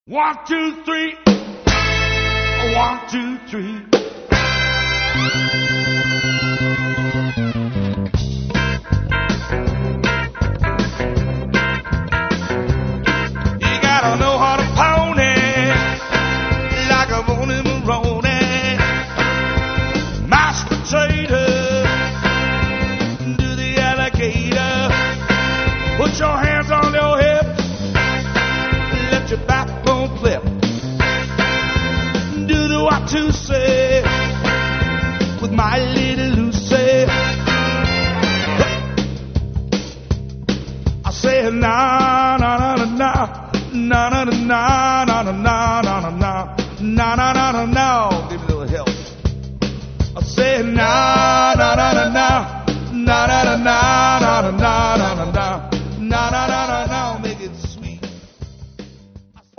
1, 2, 3. 1, 2, 3. You gotta know how to pony like a Bonnie Maroney. Mashed potato, do the alligator. Put your hands on your hips, let your backbone flip. Do the what to say.